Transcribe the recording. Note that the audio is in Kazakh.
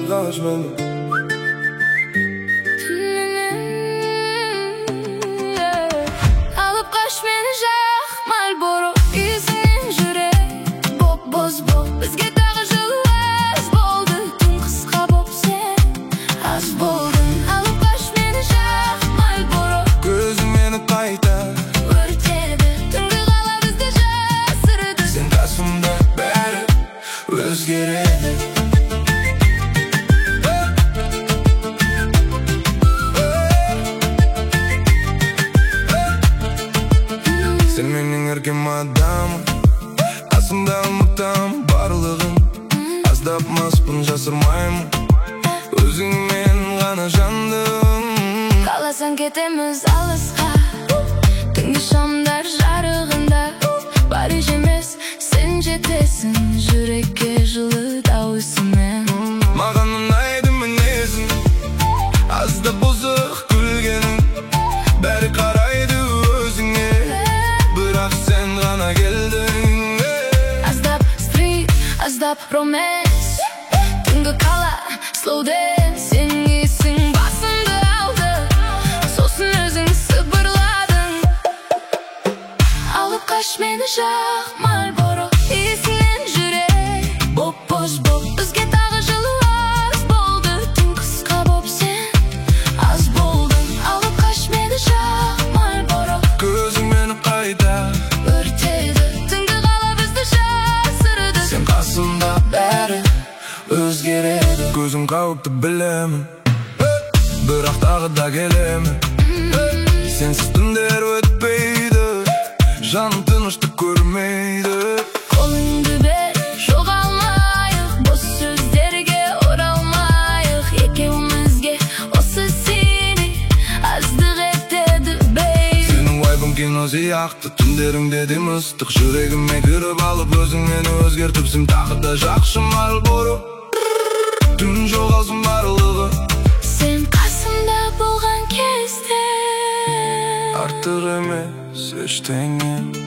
kaç beni. Alıp kaç meni jaq Malboro izin jürek Boz bizge tagı жылы az boldu. Tüm kısqa bop sen az boldun. Alıp kaç meni jaq Malboro Gözüm meni qayta örtedi. Tungi qala bizde jasırdı. Sen kasımda beri özgeredi. Sen mening erkem adamım, aslında unutam barlığın. Azdapmaspın jasırmayım, özüngmen gana jandım. Kalasan ketemiz alısqa. Tungi şamlar jarığında Barış emes sen jetesin. Жүrekке жылы дауысымен Маған ұнайды мінезің, азда бұзық күлгенің. Бәрі қарайды өзіңе, бірақ сен ғана келдің. Аздап стрит, аздап романс. Түнгі қала, slow dance. Сен есің басымды алды, сосын өзің сыбырладың. Алып қаш мені жақ Marlboro есіңнен жүрек боз бізге тағы жылы аз болды. Түн қысқа боп сен аз болдың. Алып қаш мені жақ Marlboro Көзің мені қайта өртеді. Түнгі қала бізді жасырды. Сен қасымда бәрі өзгереді. Көзің қауіпті білемін, бірақ тағы да келемін. Сенсіз түндер өтпейді, жаным тыныштық көрмейді. Қолыңды бер, жоғалмайық, бос сөздерге оралмайық. Екеумізге осы сені аздық етеді, бейбі. Сенің вайбың кино сияқты, түндеріңде дем ыстық. Жүрегіме кіріп алып, өзің мені өзгертіпсің. Тағы да жақшы Marlboro, түн жоғалсын барлығы. Сен қасымда болған кезде Артық емес ештеңе.